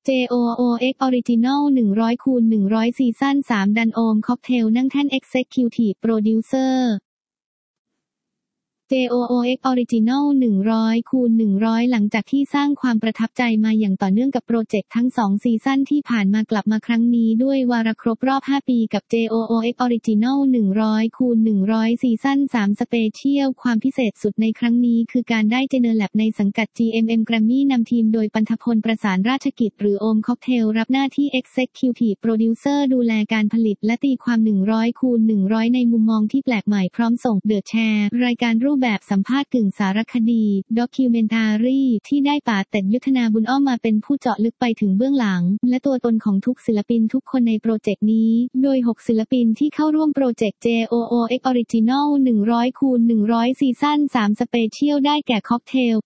JOOX Original 100x100 ซีซั่น3 ดันโอมค็อกเทลนั่งแท่น Executive Producer JOOX Original 100x100 หลังจากที่สร้างความประทับใจมาอย่างต่อเนื่องกับโปรเจกต์ทั้ง2ซีซั่นที่ผ่านมากลับมาครั้งนี้ด้วยวาระครบรอบ5ปีกับ JOOX Original 100x100 ซีซั่น3 Special ความพิเศษสุดในครั้งนี้คือการได้เจเนอร์แลบในสังกัด GMM Grammy นำทีมโดยปันธพลประสานราชกิจหรือโอมค็อกเทลรับหน้าที่ Executive Producer ดูแลการผลิตและตีความ 100x100 ในมุมมองที่แปลกใหม่พร้อมส่ง The Chair รายการรูปแบบสัมภาษณ์กึ่งสารคดีด็อกิวเมนทารีที่ได้ป่าเต็ดยุทธนาบุญอ้อมมาเป็นผู้เจาะลึกไปถึงเบื้องหลังและตัวตนของทุกศิลปินทุกคนในโปรเจกต์นี้โดย6ศิลปินที่เข้าร่วมโปรเจกต์ JOOX Original 100x100 ซีซั่น3 Special ได้แก่ค็อกเทล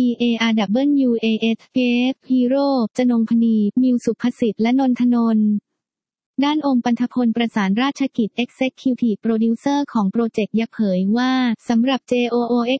PEARWAS F Hero จนงพนีมิวสุภสิทธิ์และนนทนนท์ด้านโอมปันธพลประสานราชกิจ Executive Producer ของโปรเจกต์เผยว่าสำหรับ JOOX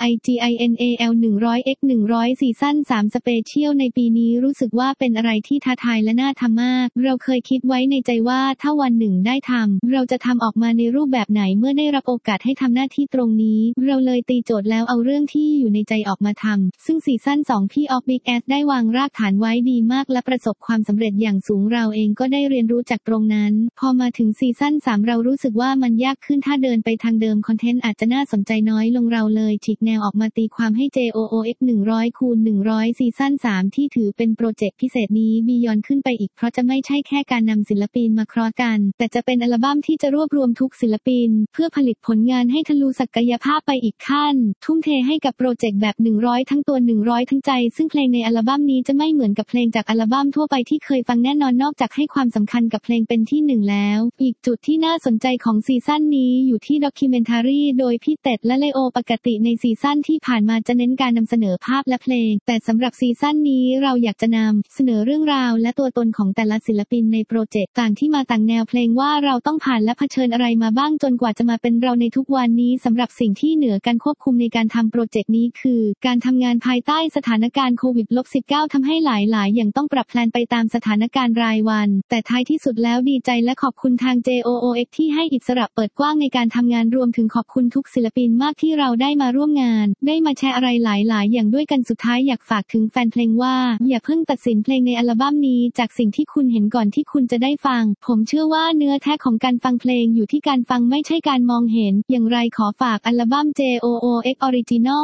Original 100x100 ซีซั่น3 Special ในปีนี้รู้สึกว่าเป็นอะไรที่ท้าทายและน่าทำมากเราเคยคิดไว้ในใจว่าถ้าวันหนึ่งได้ทำเราจะทำออกมาในรูปแบบไหนเมื่อได้รับโอกาสให้ทำหน้าที่ตรงนี้เราเลยตีโจทย์แล้วเอาเรื่องที่อยู่ในใจออกมาทำซึ่งซีซั่น2พี่ออฟบิ๊กแอสได้วางรากฐานไว้ดีมากและประสบความสำเร็จอย่างสูงเราเองก็ได้เรียนรู้จากตรงนั้นพอมาถึงซีซั่น3เรารู้สึกว่ามันยากขึ้นถ้าเดินไปทางเดิมคอนเทนต์อาจจะน่าสนใจน้อยลงเราเลยฉีกแนวออกมาตีความให้ JOOX 100x100 ซีซั่น3ที่ถือเป็นโปรเจกต์พิเศษนี้บียอนขึ้นไปอีกเพราะจะไม่ใช่แค่การนำศิลปินมาครอสกันแต่จะเป็นอัลบั้มที่จะรวบรวมทุกศิลปินเพื่อผลิตผลงานให้ทะลุศักยภาพไปอีกขั้นทุ่มเทให้กับโปรเจกต์แบบ100ทั้งตัว100ทั้งใจซึ่งเพลงในอัลบั้มนี้จะไม่เหมือนกับเพลงจากอัลบั้มทั่วไปที่เคยฟังแน่นอนนอกจากให้ความสำคัญกับเพลงเป็นที่1แล้วอีกจุดที่น่าสนใจของซีซั่นนี้อยู่ที่ด็อกิวเมนทารีโดยพี่เต็ดและเลโอปกติในซีซั่นที่ผ่านมาจะเน้นการนำเสนอภาพและเพลงแต่สำหรับซีซั่นนี้เราอยากจะนำเสนอเรื่องราวและตัวตนของแต่ละศิลปินในโปรเจกต์ต่างที่มาต่างแนวเพลงว่าเราต้องผ่านและเผชิญอะไรมาบ้างจนกว่าจะมาเป็นเราในทุกวันนี้สำหรับสิ่งที่เหนือการควบคุมในการทำโปรเจกต์นี้คือการทำงานภายใต้สถานการณ์โควิด-19 ทำให้หลายๆอย่างต้องปรับแพลนไปตามสถานการณ์รายวันแต่ท้ายที่สุดแล้วดีใจและขอบคุณทาง JOOX ที่ให้อิสระเปิดกว้างในการทำงานรวมถึงขอบคุณทุกศิลปินมากที่เราได้มาร่วมงานได้มาแชร์อะไรหลายๆอย่างด้วยกันสุดท้ายอยากฝากถึงแฟนเพลงว่าอย่าเพิ่งตัดสินเพลงในอัลบั้มนี้จากสิ่งที่คุณเห็นก่อนที่คุณจะได้ฟังผมเชื่อว่าเนื้อแท้ของการฟังเพลงอยู่ที่การฟังไม่ใช่การมองเห็นอย่างไรขอฝากอัลบั้ม JOOX Original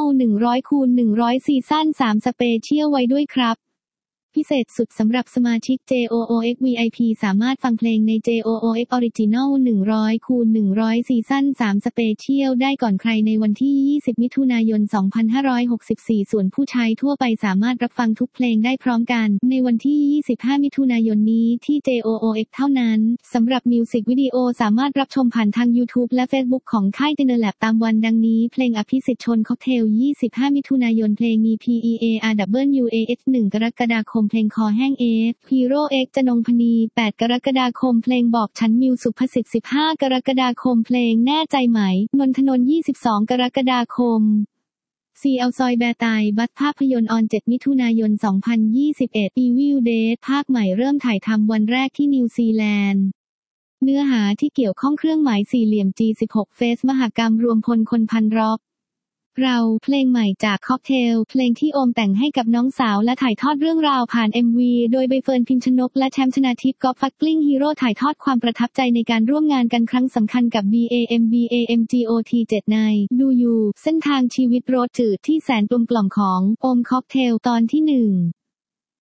100x100 ซีซั่น3 Special ไว้ด้วยครับพิเศษสุดสำหรับสมาชิก JOOX VIP สามารถฟังเพลงใน JOOX Original 100x100 ซีซั่น3 Special ได้ก่อนใครในวันที่20มิถุนายน2564ส่วนผู้ใช้ทั่วไปสามารถรับฟังทุกเพลงได้พร้อมกันในวันที่25มิถุนายนนี้ที่ JOOX เท่านั้นสำหรับมิวสิกวิดีโอสามารถรับชมผ่านทาง YouTube และ Facebook ของค่าย Generlab ตามวันดังนี้เพลงอภิสิทธิ์ชนค็อกเทล25มิถุนายนเพลงมี PEARWAS 1 กรกฎาคมเพลงคอแห้ง F Hero X จนงพนี8 กรกฎาคมเพลงบอกฉันมิวสุภสิทธิ์15 กรกฎาคมเพลงแน่ใจไหมนนทนนท์22 กรกฎาคมCL ซอยแบร์ตายบัสภาพยนตร์ออน7มิถุนายน2021 Evil Dead ภาคใหม่เริ่มถ่ายทำวันแรกที่นิวซีแลนด์เนื้อหาที่เกี่ยวข้องเครื่องหมายสี่เหลี่ยม G16 เฟสมหกรรมรวมพลคนพันร็อกเราเพลงใหม่จากค็อกเทลเพลงที่โอมแต่งให้กับน้องสาวและถ่ายทอดเรื่องราวผ่าน MV โดยใบเฟิร์นพิมชนกและแชมป์ชนาทิพย์ก๊อฟฟักกลิ้งฮีโร่ถ่ายทอดความประทับใจในการร่วมงานกันครั้งสำคัญกับ BAMGOT7 ในดูยูเส้นทางชีวิตรถจืดที่แสนกลมกล่อมของโอมค็อกเทลตอนที่1